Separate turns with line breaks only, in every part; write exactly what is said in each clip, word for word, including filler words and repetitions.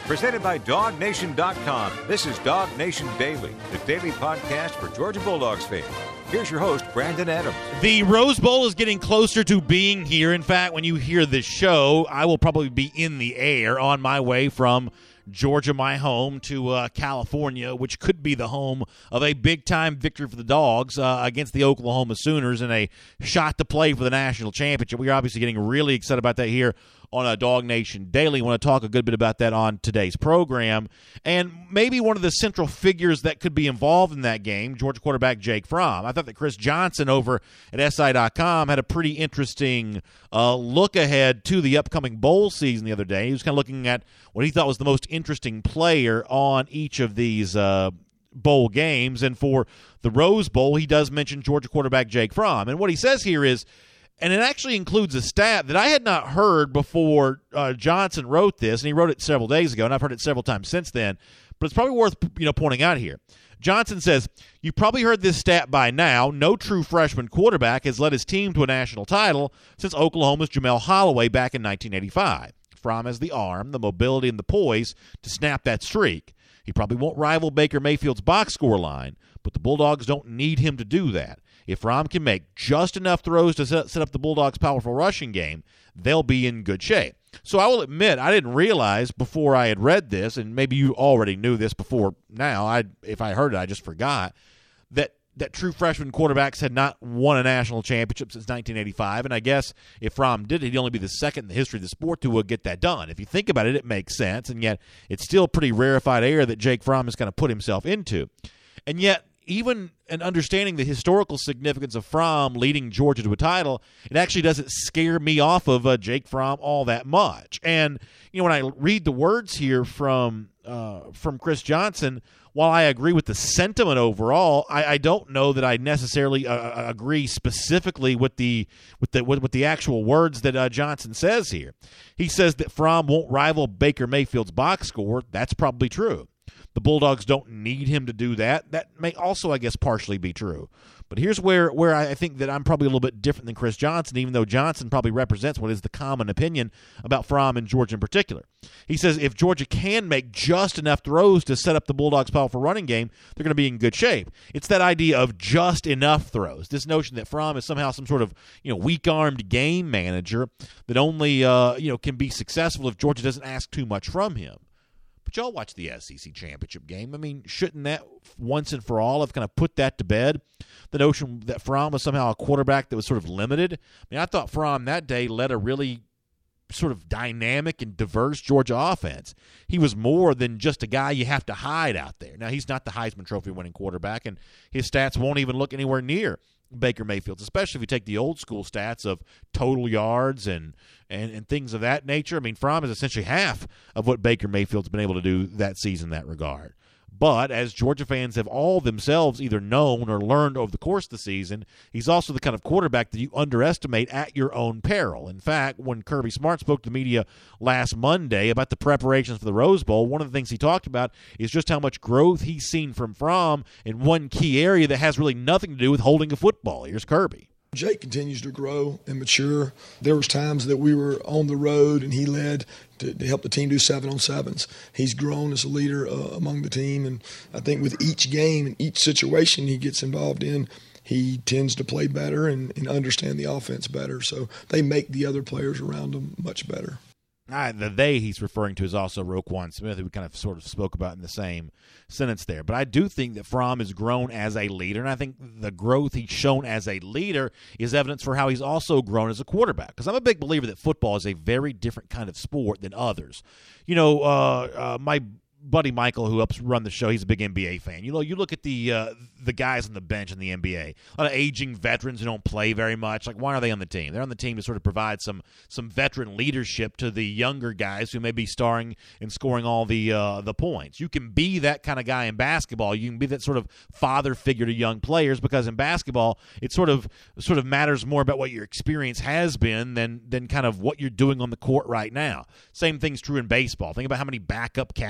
Presented by Dog Nation dot com. This is Dog Nation Daily, the daily podcast for Georgia Bulldogs fans. Here's your host, Brandon Adams.
The Rose Bowl is getting closer to being here. In fact, when you hear this show, I will probably be in the air on my way from Georgia, my home, to uh, California, which could be the home of a big-time victory for the Dogs uh, against the Oklahoma Sooners in a shot to play for the national championship. We are obviously getting really excited about that here on a Dog Nation Daily. I want to talk a good bit about that on today's program. And maybe one of the central figures that could be involved in that game, Georgia quarterback Jake Fromm. I thought that Chris Johnson over at S I dot com had a pretty interesting uh, look ahead to the upcoming bowl season the other day. He was kind of looking at what he thought was the most interesting player on each of these uh, bowl games. And for the Rose Bowl, he does mention Georgia quarterback Jake Fromm. And what he says here is, and it actually includes a stat that I had not heard before uh, Johnson wrote this, and he wrote it several days ago, and I've heard it several times since then, but it's probably worth you know pointing out here. Johnson says, "You've probably heard this stat by now. No true freshman quarterback has led his team to a national title since Oklahoma's Jamel Holloway back in nineteen eighty-five. Fromm has the arm, the mobility, and the poise to snap that streak. He probably won't rival Baker Mayfield's box score line, but the Bulldogs don't need him to do that. If Fromm can make just enough throws to set up the Bulldogs' powerful rushing game, they'll be in good shape." So I will admit, I didn't realize before I had read this, and maybe you already knew this before now, I if I heard it, I just forgot, that, that true freshman quarterbacks had not won a national championship since nineteen eighty-five, and I guess if Fromm did it, he'd only be the second in the history of the sport to uh, get that done. If you think about it, it makes sense, and yet it's still pretty rarefied air that Jake Fromm has kind of put himself into. And yet, even in understanding the historical significance of Fromm leading Georgia to a title, it actually doesn't scare me off of uh, Jake Fromm all that much. And you know, when I read the words here from uh, from Chris Johnson, while I agree with the sentiment overall, I, I don't know that I necessarily uh, agree specifically with the with the with, with the actual words that uh, Johnson says here. He says that Fromm won't rival Baker Mayfield's box score. That's probably true. The Bulldogs don't need him to do that. That may also, I guess, partially be true. But here's where, where I think that I'm probably a little bit different than Chris Johnson, even though Johnson probably represents what is the common opinion about Fromm and Georgia in particular. He says if Georgia can make just enough throws to set up the Bulldogs' powerful running game, they're going to be in good shape. It's that idea of just enough throws, this notion that Fromm is somehow some sort of you know weak-armed game manager that only uh, you know can be successful if Georgia doesn't ask too much from him. But y'all watch the S E C championship game. I mean, shouldn't that once and for all have kind of put that to bed? The notion that Fromm was somehow a quarterback that was sort of limited. I mean, I thought Fromm that day led a really sort of dynamic and diverse Georgia offense. He was more than just a guy you have to hide out there. Now, he's not the Heisman Trophy winning quarterback, and his stats won't even look anywhere near Baker Mayfield's, especially if you take the old school stats of total yards and, and, and things of that nature. I mean, Fromm is essentially half of what Baker Mayfield's been able to do that season in that regard. But as Georgia fans have all themselves either known or learned over the course of the season, he's also the kind of quarterback that you underestimate at your own peril. In fact, when Kirby Smart spoke to the media last Monday about the preparations for the Rose Bowl, one of the things he talked about is just how much growth he's seen from Fromm in one key area that has really nothing to do with holding a football. Here's Kirby.
Jake continues to grow and mature. There was times that we were on the road and he led to, to help the team do seven on sevens. He's grown as a leader uh, among the team, and I think with each game and each situation he gets involved in, he tends to play better and, and understand the offense better. So they make the other players around him much better.
Ah, the they he's referring to is also Roquan Smith, who we kind of sort of spoke about in the same sentence there. But I do think that Fromm has grown as a leader, and I think the growth he's shown as a leader is evidence for how he's also grown as a quarterback. Because I'm a big believer that football is a very different kind of sport than others. You know, uh, uh, my buddy Michael, who helps run the show, he's a big N B A fan. You know, you look at the uh, the guys on the bench in the N B A, a lot of aging veterans who don't play very much. Like, why are they on the team? They're on the team to sort of provide some some veteran leadership to the younger guys who may be starring and scoring all the uh, the points. You can be that kind of guy in basketball. You can be that sort of father figure to young players, because in basketball, it sort of sort of matters more about what your experience has been than than kind of what you're doing on the court right now. Same thing's true in baseball. Think about how many backup catchers you see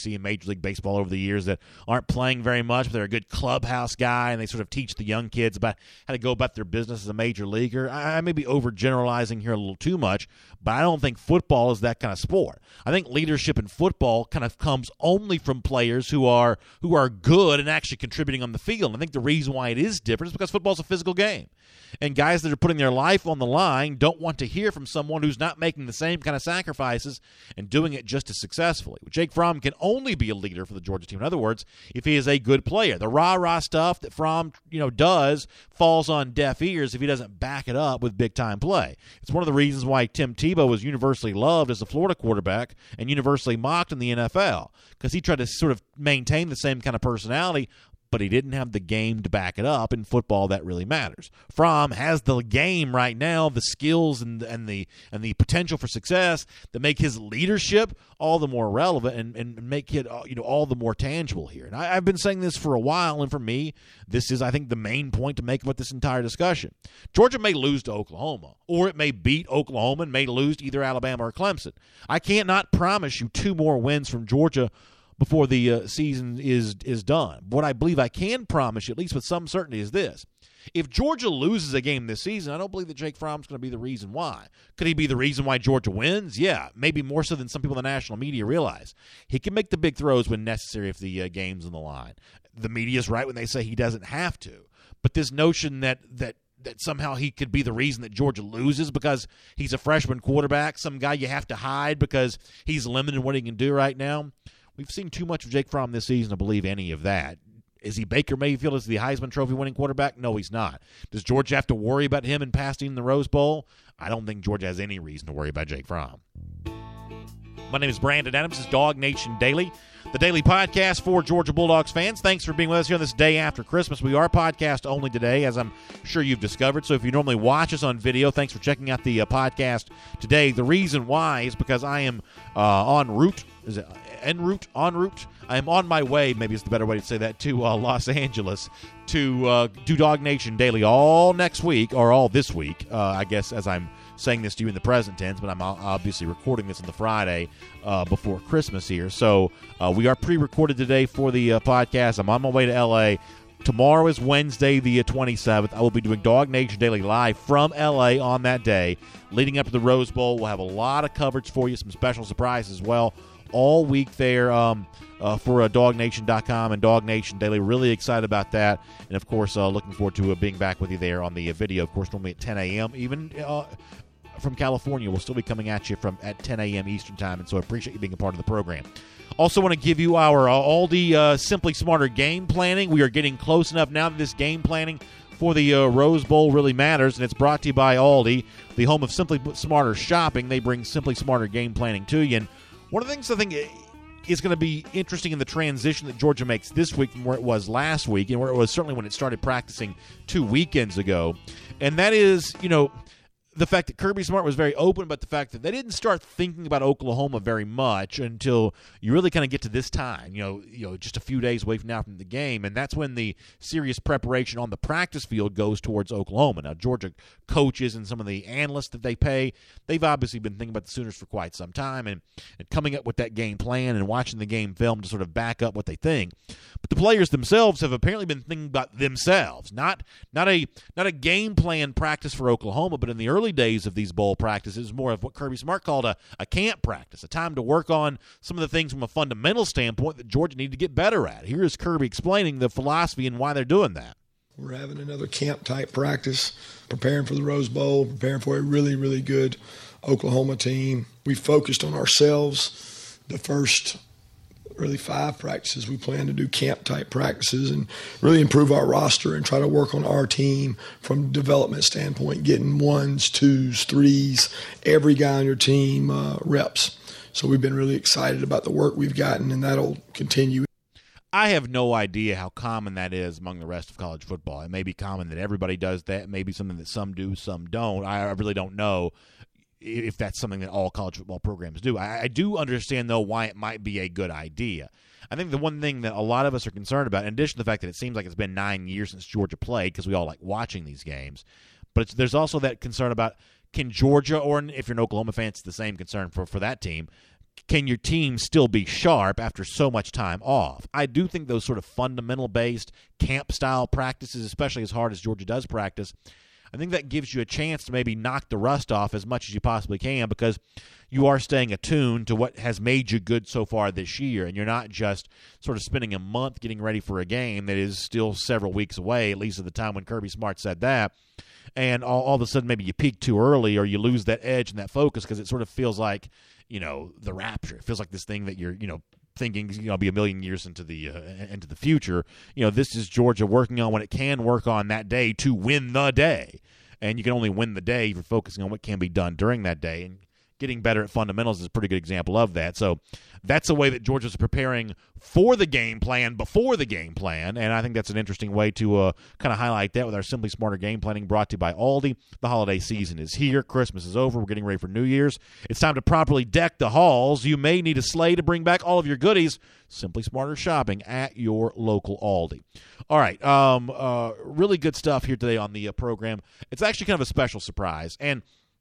see in Major League Baseball over the years that aren't playing very much, but they're a good clubhouse guy, and they sort of teach the young kids about how to go about their business as a major leaguer. I, I may be overgeneralizing here a little too much, but I don't think football is that kind of sport. I think leadership in football kind of comes only from players who are who are good and actually contributing on the field. And I think the reason why it is different is because football is a physical game. And guys that are putting their life on the line don't want to hear from someone who's not making the same kind of sacrifices and doing it just as successfully. Jake Fromm can only be a leader for the Georgia team. In other words, if he is a good player. The rah-rah stuff that Fromm, you know, does falls on deaf ears if he doesn't back it up with big-time play. It's one of the reasons why Tim Tebow was universally loved as a Florida quarterback and universally mocked in the N F L, because he tried to sort of maintain the same kind of personality, but he didn't have the game to back it up. In football, that really matters. Fromm has the game right now, the skills and and the and the potential for success that make his leadership all the more relevant and, and make it you know all the more tangible here. And I, I've been saying this for a while, and for me, this is, I think, the main point to make about this entire discussion. Georgia may lose to Oklahoma, or it may beat Oklahoma and may lose to either Alabama or Clemson. I can't not promise you two more wins from Georgia before the uh, season is is done. What I believe I can promise you, at least with some certainty, is this. If Georgia loses a game this season, I don't believe that Jake Fromm's going to be the reason why. Could he be the reason why Georgia wins? Yeah, maybe more so than some people in the national media realize. He can make the big throws when necessary if the uh, game's on the line. The media's right when they say he doesn't have to. But this notion that that that somehow he could be the reason that Georgia loses because he's a freshman quarterback, some guy you have to hide because he's limited in what he can do right now, we've seen too much of Jake Fromm this season to believe any of that. Is he Baker Mayfield as the Heisman Trophy winning quarterback? No, he's not. Does Georgia have to worry about him in passing in the Rose Bowl? I don't think Georgia has any reason to worry about Jake Fromm. My name is Brandon Adams. This is Dog Nation Daily, the daily podcast for Georgia Bulldogs fans. Thanks for being with us here on this day after Christmas. We are podcast only today, as I'm sure you've discovered. So if you normally watch us on video, thanks for checking out the uh, podcast today. The reason why is because I am uh, en route. Is it en route? En route? I am on my way, maybe is the better way to say that, to uh, Los Angeles to uh, do Dog Nation Daily all next week, or all this week, uh, I guess, as I'm saying this to you in the present tense, but I'm obviously recording this on the Friday uh, before Christmas here. So uh, we are pre-recorded today for the uh, podcast. I'm on my way to L A. Tomorrow is Wednesday, the twenty-seventh. I will be doing Dog Nation Daily live from L A on that day. Leading up to the Rose Bowl, we'll have a lot of coverage for you, some special surprises as well, all week there um, uh, for uh, dog nation dot com and Dog Nation Daily. Really excited about that. And, of course, uh, looking forward to uh, being back with you there on the uh, video. Of course, normally at ten a.m. Even uh, from California, we'll still be coming at you from at ten a.m. Eastern Time. And so I appreciate you being a part of the program. Also want to give you our uh, Aldi uh, Simply Smarter game planning. We are getting close enough now that this game planning for the uh, Rose Bowl really matters, and it's brought to you by Aldi, the home of Simply Smarter shopping. They bring Simply Smarter game planning to you. And one of the things I think is going to be interesting in the transition that Georgia makes this week from where it was last week, and where it was certainly when it started practicing two weekends ago, and that is, you know, the fact that Kirby Smart was very open about the fact that they didn't start thinking about Oklahoma very much until you really kind of get to this time, you know, you know, just a few days away from now from the game, and that's when the serious preparation on the practice field goes towards Oklahoma. Now, Georgia coaches and some of the analysts that they pay, they've obviously been thinking about the Sooners for quite some time and, and coming up with that game plan and watching the game film to sort of back up what they think. But the players themselves have apparently been thinking about themselves, not not a not a game plan practice for Oklahoma, but in the early days of these bowl practices, more of what Kirby Smart called a, a camp practice, a time to work on some of the things from a fundamental standpoint that Georgia needed to get better at. Here is Kirby explaining the philosophy and why they're doing that.
We're having another camp-type practice, preparing for the Rose Bowl, preparing for a really, really good Oklahoma team. We focused on ourselves the first really five practices. We plan to do camp-type practices and really improve our roster and try to work on our team from a development standpoint, getting ones, twos, threes, every guy on your team uh, reps. So we've been really excited about the work we've gotten, and that'll continue.
I have no idea how common that is among the rest of college football. It may be common that everybody does that. It may be something that some do, some don't. I really don't know if that's something that all college football programs do. I, I do understand, though, why it might be a good idea. I think the one thing that a lot of us are concerned about, in addition to the fact that it seems like it's been nine years since Georgia played, because we all like watching these games, but it's, there's also that concern about, can Georgia, or if you're an Oklahoma fan, it's the same concern for, for that team, can your team still be sharp after so much time off? I do think those sort of fundamental-based camp-style practices, especially as hard as Georgia does practice, I think that gives you a chance to maybe knock the rust off as much as you possibly can, because you are staying attuned to what has made you good so far this year, and you're not just sort of spending a month getting ready for a game that is still several weeks away, at least at the time when Kirby Smart said that, and all, all of a sudden maybe you peak too early or you lose that edge and that focus because it sort of feels like, you know, the rapture. It feels like this thing that you're, you know, thinking, you know, be a million years into the uh, into the future. You know, this is Georgia working on what it can work on that day to win the day. And you can only win the day if you're focusing on what can be done during that day. And getting better at fundamentals is a pretty good example of that. So that's a way that Georgia's preparing for the game plan before the game plan, and I think that's an interesting way to uh, kind of highlight that with our Simply Smarter game planning brought to you by Aldi. The holiday season is here. Christmas is over. We're getting ready for New Year's. It's time to properly deck the halls. You may need a sleigh to bring back all of your goodies. Simply Smarter shopping at your local Aldi. All right, um, uh, really good stuff here today on the uh, program. It's actually kind of a special surprise, and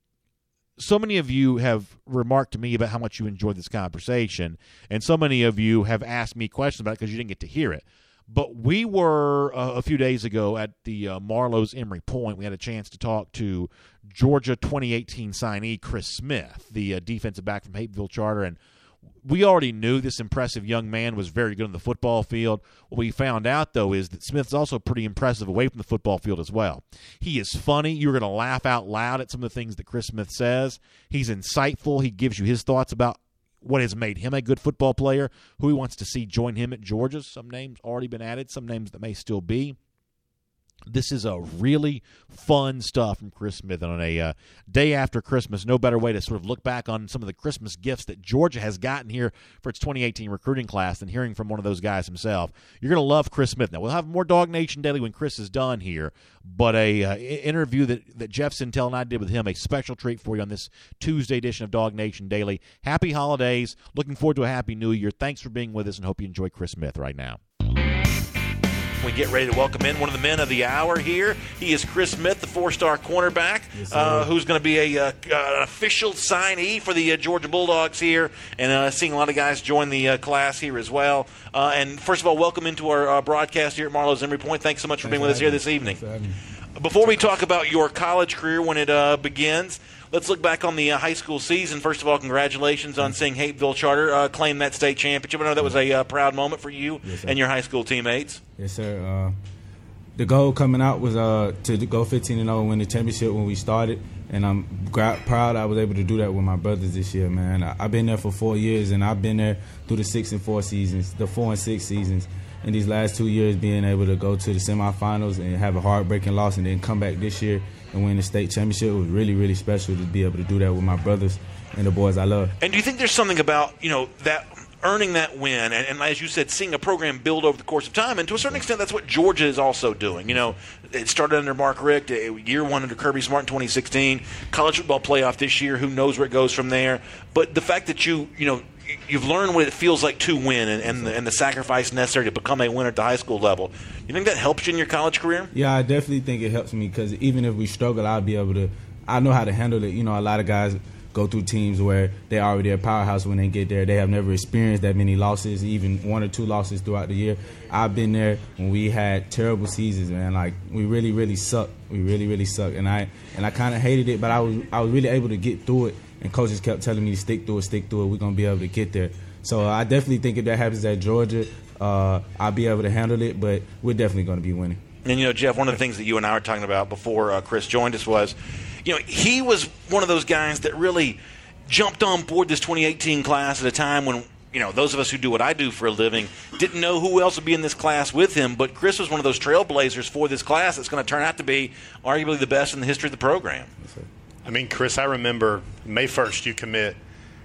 so many of you have remarked to me about how much you enjoyed this conversation, and so many of you have asked me questions about it because you didn't get to hear it. But we were, uh, a few days ago, at the uh, Marlowe's Emory Point. We had a chance to talk to Georgia twenty eighteen signee Chris Smith, the uh, defensive back from Hapeville Charter, and we already knew this impressive young man was very good on the football field. What we found out, though, is that Smith's also pretty impressive away from the football field as well. He is funny. You're going to laugh out loud at some of the things that Chris Smith says. He's insightful. He gives you his thoughts about what has made him a good football player, who he wants to see join him at Georgia. Some names already been added, some names that may still be. This is a really fun stuff from Chris Smith. And on a uh, day after Christmas, no better way to sort of look back on some of the Christmas gifts that Georgia has gotten here for its twenty eighteen recruiting class than hearing from one of those guys himself. You're going to love Chris Smith. Now, we'll have more Dog Nation Daily when Chris is done here, but a uh, interview that, that Jeff Sintel and I did with him, a special treat for you on this Tuesday edition of Dog Nation Daily. Happy holidays. Looking forward to a happy new year. Thanks for being with us, and hope you enjoy Chris Smith right now. We get ready to welcome in one of the men of the hour here. He is Chris Smith, the four-star cornerback, yes, uh, who's going to be a, uh, an official signee for the uh, Georgia Bulldogs here, and uh, seeing a lot of guys join the uh, class here as well. Uh, and first of all, welcome into our uh, broadcast here at Marlowe's Emory Point. Thanks so much for
Thanks
being with us here this evening. Before we talk about your college career when it uh, begins, let's look back on the uh, high school season. First of all, congratulations on seeing Hapeville Charter uh, claim that state championship. I know that was a uh, proud moment for you yes, and your high school teammates.
Yes, sir. Uh, the goal coming out was uh, to go fifteen and oh and win the championship when we started, and I'm gra- proud I was able to do that with my brothers this year, man. I- I've been there for four years, and I've been there through the six and four seasons, the four and six seasons. In these last two years, being able to go to the semifinals and have a heartbreaking loss and then come back this year and win the state championship, it was really, really special to be able to do that with my brothers and the boys I love.
And do you think there's something about, you know, that earning that win and, and as you said, seeing a program build over the course of time, and to a certain extent that's what Georgia is also doing. You know, it started under Mark Richt, year one under Kirby Smart in twenty sixteen, college football playoff this year, who knows where it goes from there. But the fact that you, you know, you've learned what it feels like to win and, and, the, and the sacrifice necessary to become a winner at the high school level. You think that helps you in your college career?
Yeah, I definitely think it helps me because even if we struggle, I'll be able to – I know how to handle it. You know, a lot of guys go through teams where they're already a powerhouse when they get there. They have never experienced that many losses, even one or two losses throughout the year. I've been there when we had terrible seasons, man. Like, we really, really sucked. We really, really sucked. And I and I kind of hated it, but I was I was really able to get through it. And coaches kept telling me to stick through it, stick through it. We're going to be able to get there. So I definitely think if that happens at Georgia, uh, I'll be able to handle it, but we're definitely going to be winning.
And, you know, Jeff, one of the things that you and I were talking about before uh, Chris joined us was, you know, he was one of those guys that really jumped on board this twenty eighteen class at a time when, you know, those of us who do what I do for a living didn't know who else would be in this class with him. But Chris was one of those trailblazers for this class that's going to turn out to be arguably the best in the history of the program.
Yes, sir.
I mean, Chris, I remember May first you commit,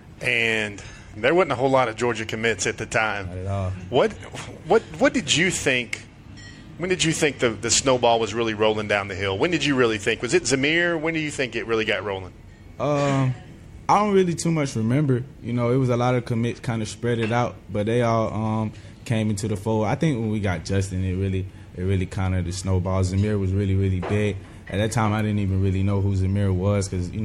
and there wasn't a whole lot of Georgia commits at the time.
Not at all.
What, what, what did you think? When did you think the, the snowball was really rolling down the hill? When did you really think? Was it Zamir? When do you think it really got rolling?
Um, I don't really too much remember. You know, it was a lot of commits kind of spread it out, but they all um, came into the fold. I think when we got Justin, it really, it really kind of the snowball. Zamir was really, really big. At that time, I didn't even really know who Zamir was because, you know,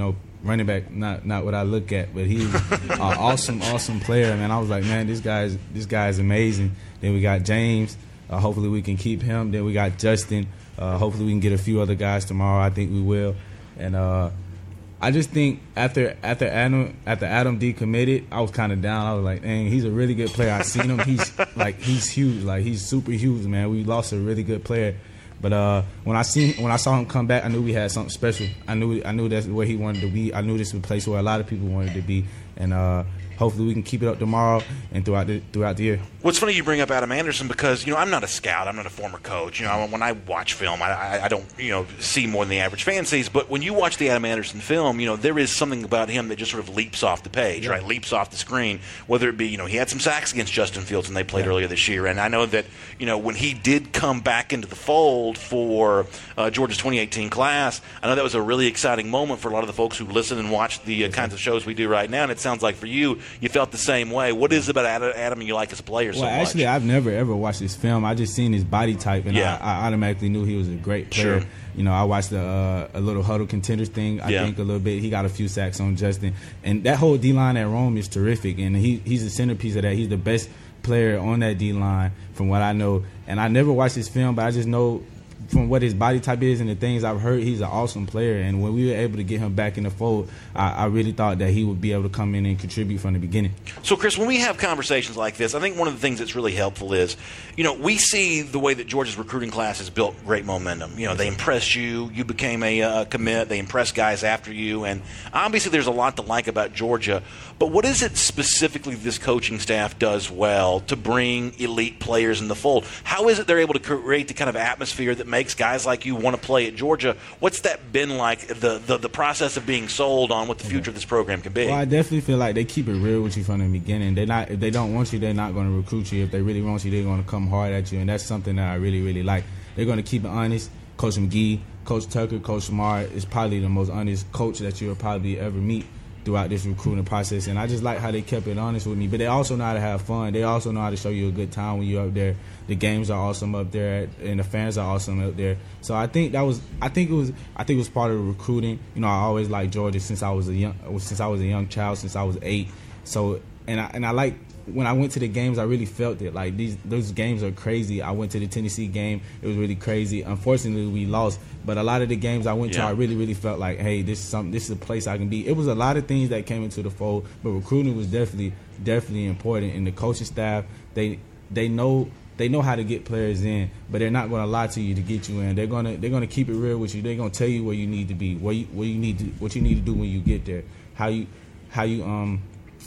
running back, not not what I look at, but he's an awesome, awesome player, man. I was like, man, this guy's this guy's amazing. Then we got James. Uh, hopefully we can keep him. Then we got Justin. Uh, hopefully we can get a few other guys tomorrow. I think we will. And uh, I just think after after Adam after Adam decommitted, I was kind of down. I was like, dang, he's a really good player. I seen him. He's like he's huge. Like he's super huge, man. We lost a really good player. But uh, when I seen when I saw him come back, I knew we had something special. I knew I knew that's where he wanted to be. I knew this was a place where a lot of people wanted to be. And uh, hopefully we can keep it up tomorrow and throughout the throughout the year.
Well, it's funny you bring up Adam Anderson because, you know, I'm not a scout. I'm not a former coach. You know, when I watch film, I, I, I don't, you know, see more than the average fan sees. But when you watch the Adam Anderson film, you know, there is something about him that just sort of leaps off the page, yeah. right? Leaps off the screen. Whether it be, you know, he had some sacks against Justin Fields when they played yeah. earlier this year. And I know that, you know, when he did come back into the fold for uh, Georgia's twenty eighteen class, I know that was a really exciting moment for a lot of the folks who listen and watch the uh, kinds of shows we do right now. And it sounds like for you, you felt the same way. What is it about Adam you like as a player
well,
so much?
Actually, I've never, ever watched this film. I just seen his body type, and
yeah.
I, I automatically knew he was a great player.
Sure.
You know, I watched the, uh, a little Huddle Contenders thing, I
yeah.
think, a little bit. He got a few sacks on Justin. And that whole D-line at Rome is terrific, and he he's the centerpiece of that. He's the best player on that D-line from what I know. And I never watched this film, but I just know from what his body type is and the things I've heard, he's an awesome player. And when we were able to get him back in the fold, I, I really thought that he would be able to come in and contribute from the beginning.
So, Chris, when we have conversations like this, I think one of the things that's really helpful is, you know, we see the way that Georgia's recruiting class has built great momentum. You know, they impressed you. You became a uh, commit. They impressed guys after you. And obviously there's a lot to like about Georgia. But what is it specifically this coaching staff does well to bring elite players in the fold? How is it they're able to create the kind of atmosphere that makes guys like you want to play at Georgia? What's that been like, the, the, the process of being sold on what the future of this program can be?
Well, I definitely feel like they keep it real with you from the beginning. They're not, if they don't want you, they're not going to recruit you. If they really want you, they're going to come hard at you, and that's something that I really, really like. They're going to keep it honest. Coach McGee, Coach Tucker, Coach Smart is probably the most honest coach that you'll probably ever meet throughout this recruiting process, and I just like how they kept it honest with me. But they also know how to have fun. They also know how to show you a good time when you're up there. The games are awesome up there, and the fans are awesome up there. So I think that was, I think it was, I think it was part of the recruiting. You know, I always liked Georgia since I was a young, since I was a young child, since I was eight. So, and I and I like. When I went to the games, I really felt it. Like, these those games are crazy. I went to the Tennessee game. It was really crazy. Unfortunately, we lost. But a lot of the games I went
yeah.
to, I really, really felt like, hey, this is something. This is a place I can be. It was a lot of things that came into the fold, but recruiting was definitely, definitely important. And the coaching staff, they they know they know how to get players in, but they're not going to lie to you to get you in. They're gonna they're gonna keep it real with you. They're gonna tell you where you need to be, where you where you need to what you need to do when you get there, how you how you um.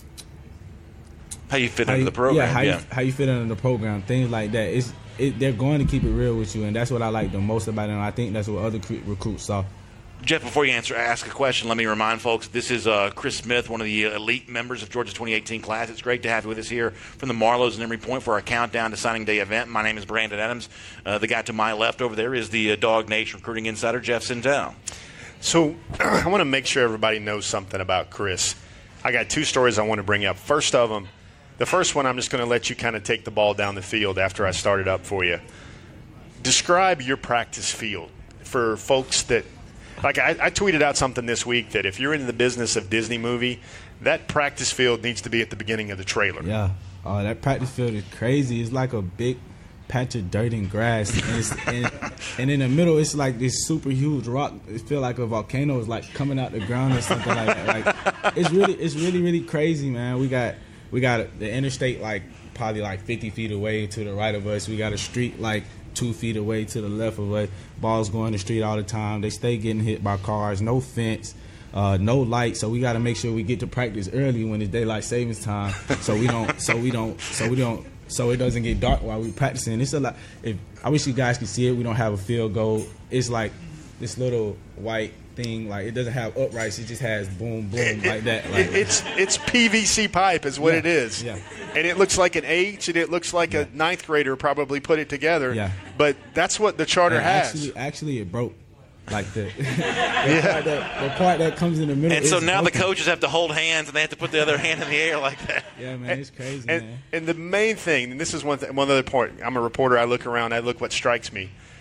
How you fit
how
into
you,
the program.
Yeah, how,
yeah.
You, how you fit into the program, things like that. It's it, they're going to keep it real with you, and that's what I like the most about it, and I think that's what other recruits saw.
Jeff, before you answer, ask a question, let me remind folks, this is uh, Chris Smith, one of the elite members of Georgia's twenty eighteen class. It's great to have you with us here from the Marlows and Emory Point for our Countdown to Signing Day event. My name is Brandon Adams. Uh, the guy to my left over there is the uh, Dog Nation recruiting insider, Jeff Sindel.
So I want to make sure everybody knows something about Chris. I got two stories I want to bring up. First of them, the first one, I'm just going to let you kind of take the ball down the field after I start it up for you. Describe your practice field for folks that, like I, I tweeted out something this week that if you're in the business of Disney movie, that practice field needs to be at the beginning of the trailer.
Yeah. Oh, that practice field is crazy. It's like a big patch of dirt and grass. And, it's, and, and in the middle, it's like this super huge rock. It feels like a volcano is like coming out the ground or something like that. Like, it's really, it's really, really crazy, man. We got... We got the interstate like probably like fifty feet away to the right of us. We got a street like two feet away to the left of us. Balls going the street all the time. They stay getting hit by cars. No fence, uh, no light. So we got to make sure we get to practice early when it's daylight savings time. So we don't. So we don't. So we don't. So it doesn't get dark while we practicing. It's a lot. If I wish you guys could see it. We don't have a field goal. It's like this little white thing, like it doesn't have uprights, it just has boom boom like that. Like,
it's it's P V C pipe is what
yeah,
it is.
Yeah.
And it looks like an H, and it looks like yeah. a ninth grader probably put it together.
Yeah.
But that's what the charter
and
has.
Actually, actually, it broke. Like the, the, yeah. part that, the part that comes in the middle.
And so now
broken.
the coaches have to hold hands and they have to put the other hand in the air like that.
Yeah, man, it's crazy,
and,
man.
And the main thing, and this is one th- one other point. I'm a reporter. I look around. I look what strikes me.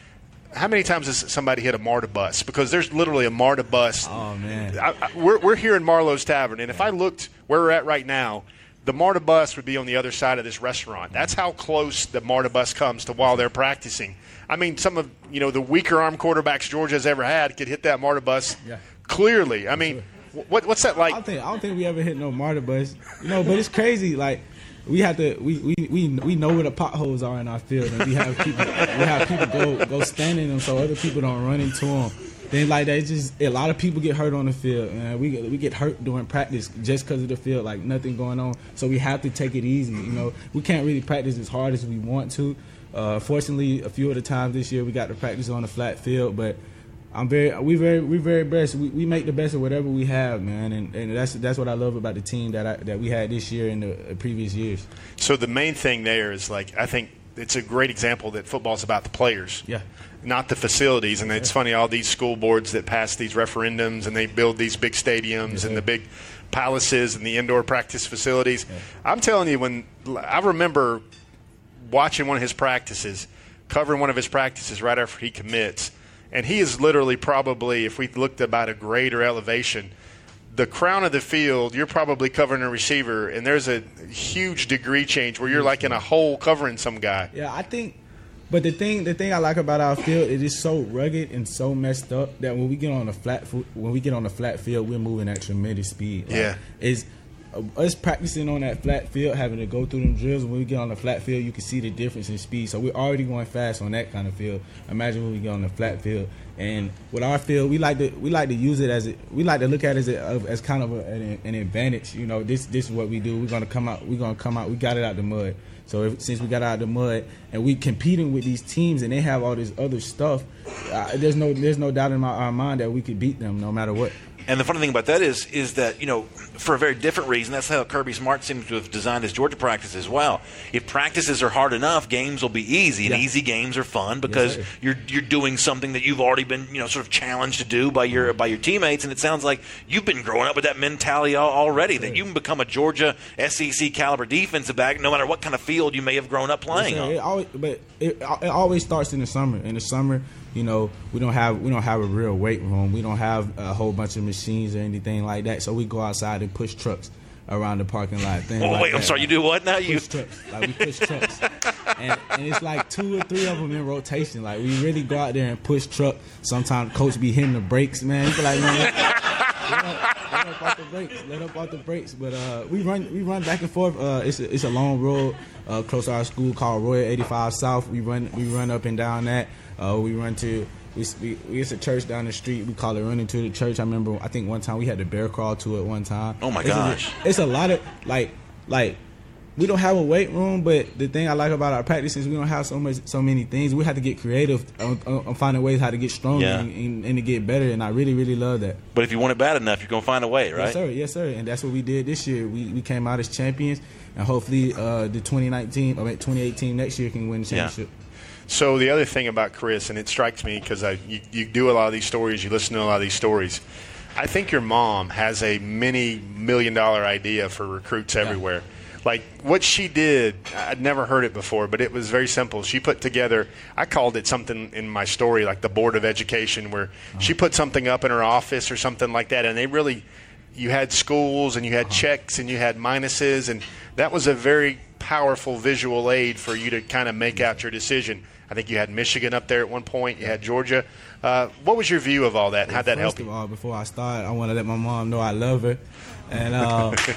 how many times has somebody hit a MARTA bus? Because there's literally a MARTA bus.
Oh, man.
I, I, we're, we're here in Marlowe's Tavern, and if I looked where we're at right now, the MARTA bus would be on the other side of this restaurant. That's how close the MARTA bus comes to while they're practicing. I mean, some of, you know, the weaker arm quarterbacks Georgia's ever had could hit that MARTA bus
yeah.
clearly. I mean, what, what's that like?
I don't think I don't think we ever hit no MARTA bus. You know, but it's crazy. Like, we have to we, we, we, we know where the potholes are in our field, and we have people we have people go go stand in them so other people don't run into them. Then like that, it's just a lot of people get hurt on the field, man. We get, we get hurt during practice just because of the field, like nothing going on. So we have to take it easy. You know, we can't really practice as hard as we want to. Uh, fortunately, a few of the times this year we got to practice on a flat field, but I'm very we very we very blessed. We, we make the best of whatever we have, man, and, and that's that's what I love about the team that I, that we had this year and the previous years.
So the main thing there is, like, I think it's a great example that football's about the players.
Yeah.
Not the facilities. And it's funny, all these school boards that pass these referendums and they build these big stadiums yes, and the big palaces and the indoor practice facilities. Yeah. I'm telling you, when I remember watching one of his practices, covering one of his practices right after he commits, and he is literally probably, if we looked about a grade or elevation, the crown of the field, you're probably covering a receiver, and there's a huge degree change where you're like in a hole covering some guy.
Yeah, I think – but the thing the thing I like about our field, it is so rugged and so messed up that when we get on a flat when we get on a flat field, we're moving at tremendous speed. Like,
yeah.
It's uh, us practicing on that flat field, having to go through them drills. When we get on the flat field, you can see the difference in speed. So we're already going fast on that kind of field. Imagine when we get on the flat field. And with our field, we like to we like to use it as a, we like to look at it as a, as kind of a, an, an advantage. You know, this this is what we do. We're gonna come out. We're gonna come out. We got it out the mud. So if, since we got out of the mud and we competing with these teams and they have all this other stuff, uh, there's no there's no doubt in my, our mind that we could beat them no matter what.
And the funny thing about that is, is that, you know, for a very different reason, that's how Kirby Smart seems to have designed his Georgia practice as well. If practices are hard enough, games will be easy, and
yeah.
easy games are fun because yes, you're you're doing something that you've already been, you know, sort of challenged to do by your by your teammates. And it sounds like you've been growing up with that mentality already, yes, that you can become a Georgia S E C caliber defensive back no matter what kind of field you may have grown up playing
yes,
on.
It always, but it, it always starts in the summer. In the summer, you know, we don't have we don't have a real weight room. We don't have a whole bunch of machines or anything like that. So we go outside and push trucks around the parking lot.
Oh,
like
wait,
that.
I'm sorry, you do what now?
Push
You
trucks. Like we push trucks. And, and it's like two or three of them in rotation. Like we really go out there and push truck. Sometimes coach be hitting the brakes, man. He be like, man, let up, let up off the brakes. Let up off the brakes. But uh, we run we run back and forth. Uh, it's a, it's a long road uh, close to our school called Royal eighty-five South. We run we run up and down that. Uh, we run to we, we we it's a church down the street. We call it running to the church. I remember I think one time we had to bear crawl to it one time.
Oh my
it's
gosh!
A, it's a lot of like like. We don't have a weight room, but the thing I like about our practice is we don't have so much, so many things. We have to get creative on, on finding ways how to get stronger
yeah.
and, and, and to get better, and I really, really love that.
But if you want it bad enough, you're going to find a way, right?
Yes, sir. Yes, sir. And that's what we did this year. We we came out as champions, and hopefully uh, the twenty nineteen, I mean twenty eighteen next year can win the championship.
Yeah. So the other thing about Chris, and it strikes me because I you, you do a lot of these stories, you listen to a lot of these stories. I think your mom has a many million dollar idea for recruits
yeah.
everywhere. Like what she did, I'd never heard it before, but it was very simple. She put together, I called it something in my story like the Board of Education, where uh-huh. she put something up in her office or something like that, and they really, you had schools and you had uh-huh. checks and you had minuses, and that was a very powerful visual aid for you to kind of make out your decision. I think you had Michigan up there at one point. You had Georgia. Uh, what was your view of all that, and how'd that help you?
First of all, before I start, I want to let my mom know I love her. And uh, but,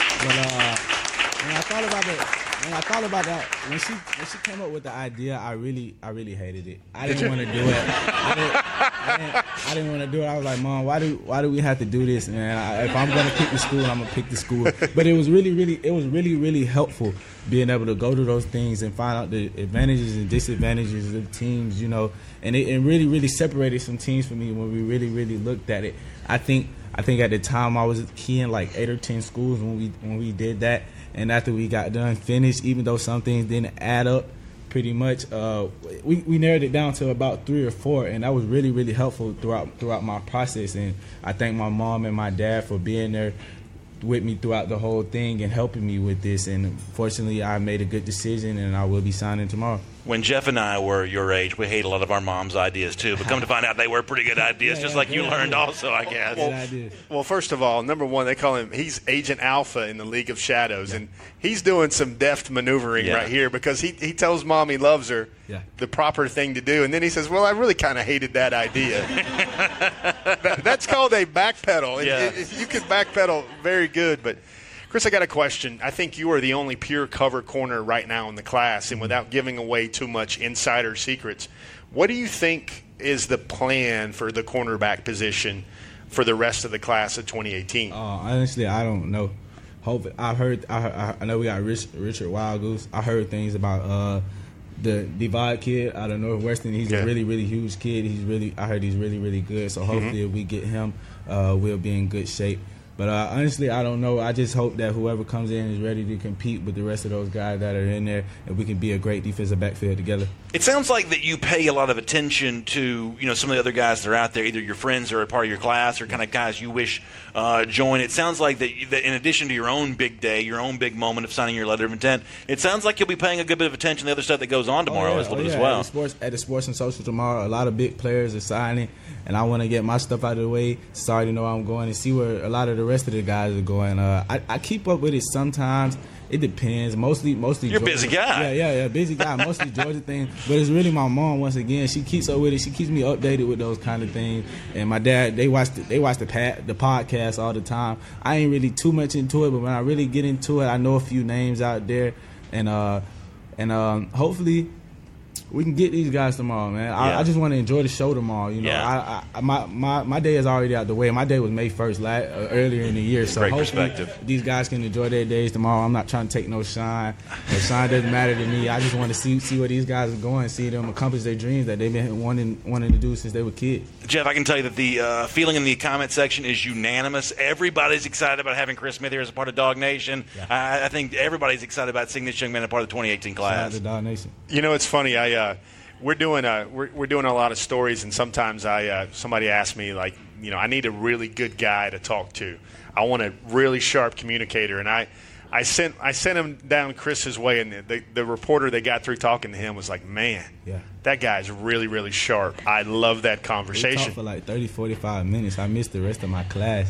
uh, when I thought about it, when I thought about that, when she when she came up with the idea, I really I really hated it. I didn't want to do it. I didn't, I didn't, I didn't want to do it. I was like, Mom, why do why do we have to do this, man? I, if I'm gonna pick the school, I'm gonna pick the school. But it was really really it was really really helpful being able to go to those things and find out the advantages and disadvantages of teams, you know, and it, it really really separated some teams for me when we really really looked at it. I think I think at the time I was keying like eight or ten schools when we when we did that. And after we got done, finished, even though some things didn't add up pretty much, uh, we, we narrowed it down to about three or four, and that was really, really helpful throughout throughout my process. And I thank my mom and my dad for being there with me throughout the whole thing and helping me with this. And fortunately, I made a good decision, and I will be signing tomorrow.
when Jeff and I were your age, we hate a lot of our mom's ideas too. But come to find out, they were pretty good ideas,
Yeah,
just
yeah,
like you
good
learned
idea.
also, I guess.
Good idea.
Well, first of all, number one, they call him, he's Agent Alpha in the League of Shadows, and he's doing some deft maneuvering
Yeah.
right here because he, he tells Mom he loves her,
Yeah.
the proper thing to do, and then he says, well, I really kind of hated that idea. that, that's called a backpedal. It-
Yeah.
it- it- you can backpedal very good, but Chris, I got a question. I think you are the only pure cover corner right now in the class, and without giving away too much insider secrets, what do you think is the plan for the cornerback position for the rest of the class of twenty eighteen?
Uh, honestly, I don't know. Hope I heard. I, I know we got Rich, Richard Wildgoose. I heard things about uh, the Divide kid out of Northwestern. He's
Yeah.
a really, really huge kid. He's really. I heard he's really, really good. So hopefully,
Mm-hmm.
if we get him, uh, we'll be in good shape. But uh, honestly, I don't know. I just hope that whoever comes in is ready to compete with the rest of those guys that are in there, and we can be a great defensive backfield together.
It sounds like that you pay a lot of attention to, you know, some of the other guys that are out there, either your friends or a part of your class or kind of guys you wish uh, join. It sounds like that, that in addition to your own big day, your own big moment of signing your letter of intent, it sounds like you'll be paying a good bit of attention to the other stuff that goes on tomorrow
Oh, yeah.
as, well,
Oh,
as
yeah.
well.
At the, sports, at the Sports and Social tomorrow, a lot of big players are signing, and I want to get my stuff out of the way so I already know I'm going and see where a lot of the rest of the guys are going. Uh, I, I keep up with it sometimes. It depends. Mostly, mostly.
You're a
Georgia.
busy guy.
Yeah, yeah, yeah. Busy guy. Mostly Georgia things, but it's really my mom. Once again, she keeps up with it. She keeps me updated with those kind of things. And my dad, they watch the, they watch the pad, the podcast all the time. I ain't really too much into it, but when I really get into it, I know a few names out there, and uh, and um, hopefully we can get these guys tomorrow, man. I,
Yeah.
I just want to enjoy the show tomorrow. You know,
Yeah.
I, I, my, my my day is already out the way. My day was May first, last, uh, earlier in the year. So
Great
hopefully
perspective.
these guys can enjoy their days tomorrow. I'm not trying to take no shine. The shine doesn't matter to me. I just want to see see where these guys are going, see them accomplish their dreams that they've been wanting wanting to do since they were kids.
Jeff, I can tell you that the uh, feeling in the comment section is unanimous. Everybody's excited about having Chris Smith here as a part of Dog Nation. I, I think everybody's excited about seeing this young man as part of the twenty eighteen
Shout out
class.
to Dog Nation.
You know, it's funny. I uh, we're doing a we're, we're doing a lot of stories, and sometimes I uh, somebody asks me like, you know, I need a really good guy to talk to. I want a really sharp communicator, and I. I sent I sent him down Chris's way, and the, the, the reporter that got through talking to him was like, man,
Yeah.
that guy's really, really sharp. I love that
We
conversation.
talked for like thirty, forty-five minutes. I missed the rest of my class.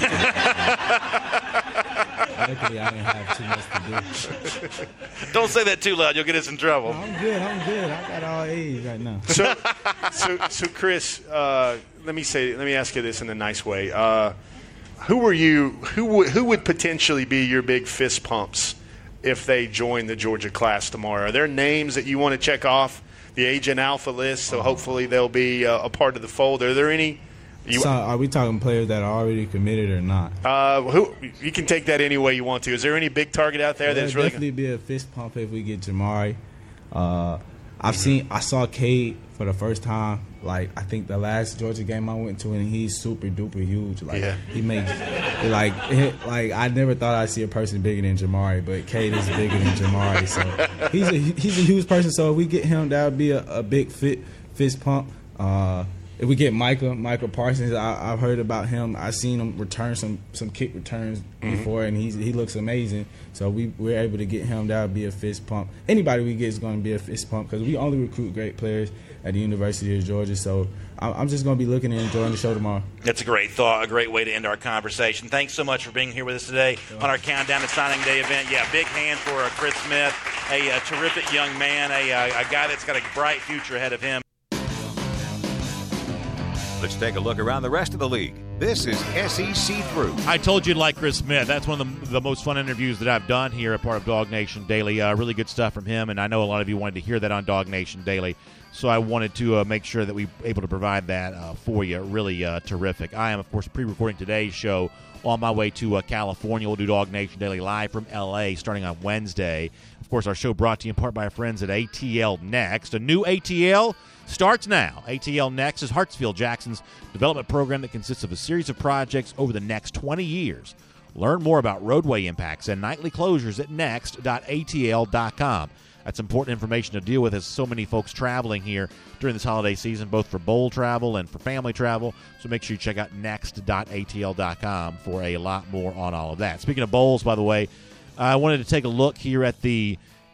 Luckily, I didn't have too much to do.
Don't say that too loud. You'll get us in trouble.
I'm good. I'm good. I got all A's right now.
So, so, so Chris, uh, let me say, let me ask you this in a nice way. Uh, who were you? Who would who would potentially be your big fist pumps if they join the Georgia class tomorrow? Are there names that you want to check off the Agent Alpha list? So hopefully they'll be uh, a part of the fold. Are there any? You,
So, are we talking players that are already committed or not?
uh, who you can take that any way you want to. Is there any big target out there
There'll
that's really?
definitely be a fist pump if we get Jamari. Uh, I've seen, I saw Cade for the first time. Like I think the last Georgia game I went to, and he's super duper huge. Like
Yeah.
he makes, like, it, like I never thought I'd see a person bigger than Jamari, but Cade is bigger than Jamari. So he's a he's a huge person. So if we get him, that would be a, a big fit fist pump. Uh, If we get Micah, Micah Parsons, I, I've heard about him. I've seen him return some, some kick returns
Mm-hmm.
before, and he's, he looks amazing. So we, we're able to get him. That would be a fist pump. Anybody we get is going to be a fist pump because we only recruit great players at the University of Georgia. So I'm, I'm just going to be looking and enjoying the show tomorrow.
That's a great thought, a great way to end our conversation. Thanks so much for being here with us today on our Countdown to Signing Day event. Yeah, big hand for uh, Chris Smith, a, a terrific young man, a, a, a guy that's got a bright future ahead of him.
Let's take a look around the rest of the league. This is S E C Through.
I told you to like Chris Smith. That's one of the, the most fun interviews that I've done here at part of Dog Nation Daily. Uh, really good stuff from him, and I know a lot of you wanted to hear that on Dog Nation Daily, so I wanted to uh, make sure that we were able to provide that uh, for you. Really uh, terrific. I am, of course, pre-recording today's show on my way to uh, California. We'll do Dog Nation Daily live from L A starting on Wednesday. Of course, our show brought to you in part by our friends at A T L Next. A new A T L starts now. A T L Next is Hartsfield-Jackson's development program that consists of a series of projects over the next twenty years. Learn more about roadway impacts and nightly closures at next dot A T L dot com. That's important information to deal with as so many folks traveling here during this holiday season, both for bowl travel and for family travel. So make sure you check out next dot A T L dot com for a lot more on all of that. Speaking of bowls, by the way, I wanted to take a look here at the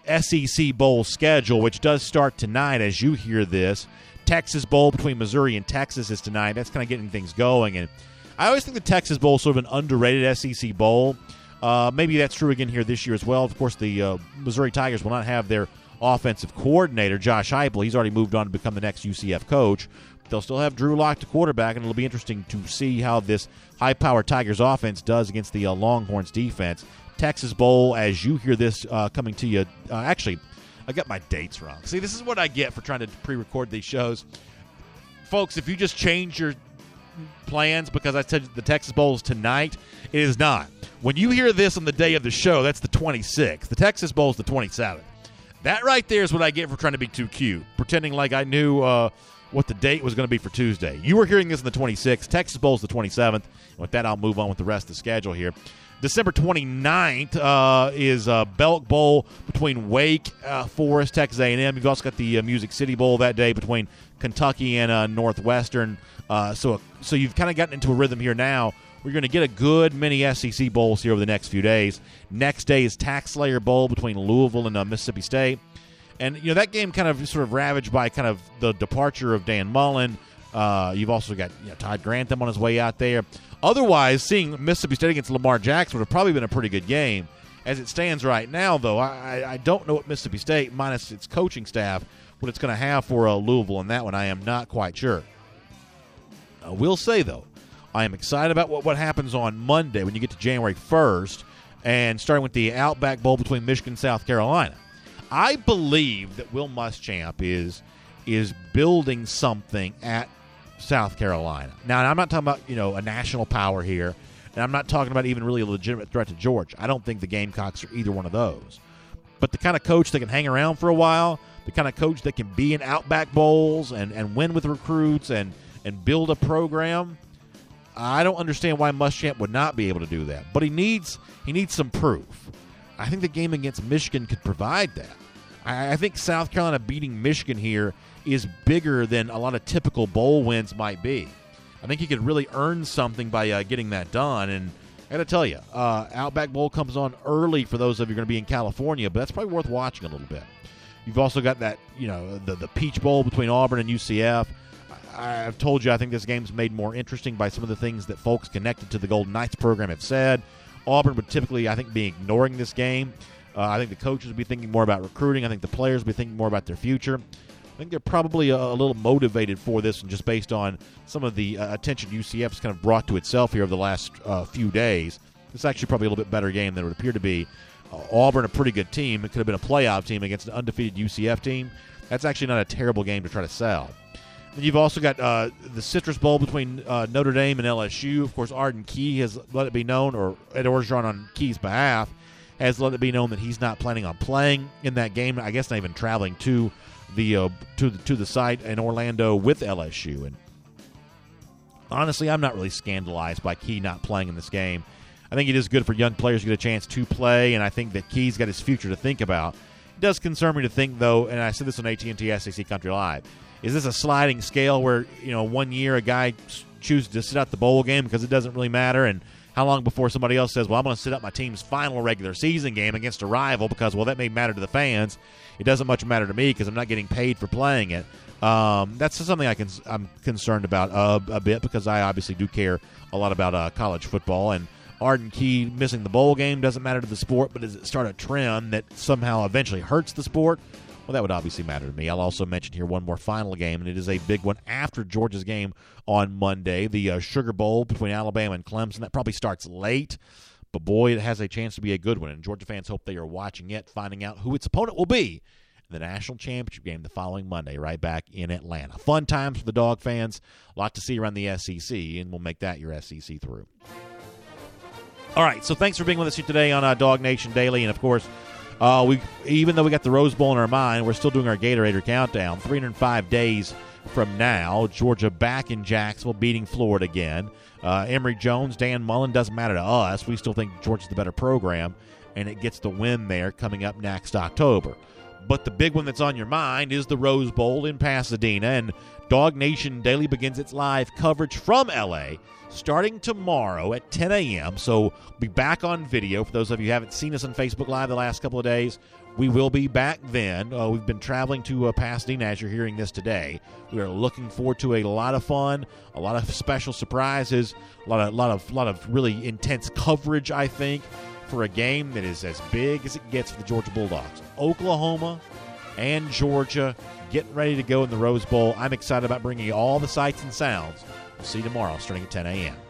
S E C Bowl schedule, which does start tonight as you hear this. Texas Bowl between Missouri and Texas is tonight. That's kind of getting things going. And I always think the Texas Bowl is sort of an underrated S E C Bowl. Uh, maybe that's true again here this year as well. Of course, the uh, Missouri Tigers will not have their offensive coordinator, Josh Heupel. He's already moved on to become the next U C F coach. They'll still have Drew Lock to quarterback, and it'll be interesting to see how this high-powered Tigers offense does against the uh, Longhorns defense. Texas Bowl, as you hear this uh, coming to you. Uh, actually, I got my dates wrong. See, this is what I get for trying to pre-record these shows. Folks, if you just change your plans because I said the Texas Bowl is tonight, it is not. When you hear this on the day of the show, that's the twenty-sixth. The Texas Bowl is the twenty-seventh. That right there is what I get for trying to be too cute, pretending like I knew uh, what the date was going to be for Tuesday. You were hearing this on the twenty-sixth. Texas Bowl is the twenty-seventh. And with that, I'll move on with the rest of the schedule here. December twenty-ninth uh, is uh, Belk Bowl between Wake uh, Forest, Texas A and M. You've also got the uh, Music City Bowl that day between Kentucky and uh, Northwestern. Uh, so, so you've kind of gotten into a rhythm here now. We're going to get a good many S E C bowls here over the next few days. Next day is Tax Slayer Bowl between Louisville and uh, Mississippi State. And, you know, that game kind of sort of ravaged by kind of the departure of Dan Mullen. Uh, you've also got you know, Todd Grantham on his way out there. Otherwise, seeing Mississippi State against Lamar Jackson would have probably been a pretty good game. As it stands right now, though, I, I don't know what Mississippi State, minus its coaching staff, what it's going to have for uh, Louisville in that one. I am not quite sure. I will say, though, I am excited about what, what happens on Monday when you get to January first and starting with the Outback Bowl between Michigan and South Carolina. I believe that Will Muschamp is is building something at South Carolina. Now, I'm not talking about, you know, a national power here, and I'm not talking about even really a legitimate threat to Georgia. I don't think the Gamecocks are either one of those. But the kind of coach that can hang around for a while, the kind of coach that can be in Outback Bowls and, and win with recruits and, and build a program, I don't understand why Muschamp would not be able to do that. But he needs he needs some proof. I think the game against Michigan could provide that. I, I think South Carolina beating Michigan here is bigger than a lot of typical bowl wins might be. I think he could really earn something by uh, getting that done. And I got to tell you, uh, Outback Bowl comes on early for those of you who are going to be in California, but that's probably worth watching a little bit. You've also got that, you know, the, the Peach Bowl between Auburn and U C F. I, I've told you I think this game's made more interesting by some of the things that folks connected to the Golden Knights program have said. Auburn would typically, I think, be ignoring this game. Uh, I think the coaches would be thinking more about recruiting. I think the players would be thinking more about their future. I think they're probably a, a little motivated for this, and just based on some of the uh, attention U C F's kind of brought to itself here over the last uh, few days. It's actually probably a little bit better game than it would appear to be. Uh, Auburn, a pretty good team. It could have been a playoff team against an undefeated U C F team. That's actually not a terrible game to try to sell. Then you've also got uh, the Citrus Bowl between uh, Notre Dame and L S U. Of course, Arden Key has let it be known, or Ed Orgeron on Key's behalf, has let it be known that he's not planning on playing in that game. I guess not even traveling to the uh, to the to the site in Orlando with L S U. And honestly, I'm not really scandalized by Key not playing in this game. I think it is good for young players to get a chance to play, and I think that Key's got his future to think about. It does concern me to think, though, and I said this on A T and T S E C Country Live, is this a sliding scale where, you know, one year a guy chooses to sit out the bowl game because it doesn't really matter, and how long before somebody else says, well, I'm going to sit out my team's final regular season game against a rival because, well, that may matter to the fans. It doesn't much matter to me because I'm not getting paid for playing it. Um, that's something I can, I'm concerned about uh, a bit because I obviously do care a lot about uh, college football. And Arden Key missing the bowl game doesn't matter to the sport, but does it start a trend that somehow eventually hurts the sport? Well, that would obviously matter to me. I'll also mention here one more final game, and it is a big one after Georgia's game on Monday, the uh, Sugar Bowl between Alabama and Clemson. That probably starts late, but boy, it has a chance to be a good one, and Georgia fans hope they are watching it, finding out who its opponent will be in the national championship game the following Monday right back in Atlanta. Fun times for the Dog fans. A lot to see around the S E C, and we'll make that your S E C through. All right, so thanks for being with us here today on uh, Dog Nation Daily, and of course, Uh, we even though we got the Rose Bowl in our mind, we're still doing our Gatorade countdown. three hundred five days from now, Georgia back in Jacksonville, beating Florida again. Uh, Emory Jones, Dan Mullen, doesn't matter to us. We still think Georgia's the better program, and it gets the win there coming up next October. But the big one that's on your mind is the Rose Bowl in Pasadena, and Dog Nation Daily begins its live coverage from L A starting tomorrow at ten a.m. So we'll be back on video. For those of you who haven't seen us on Facebook Live the last couple of days, We will be back then. Uh, we've been traveling to uh, Pasadena as you're hearing this today. We are looking forward to a lot of fun, a lot of special surprises, a lot of, lot of, lot of really intense coverage, I think, for a game that is as big as it gets for the Georgia Bulldogs. Oklahoma and Georgia getting ready to go in the Rose Bowl. I'm excited about bringing you all the sights and sounds. We'll see you tomorrow starting at ten a.m.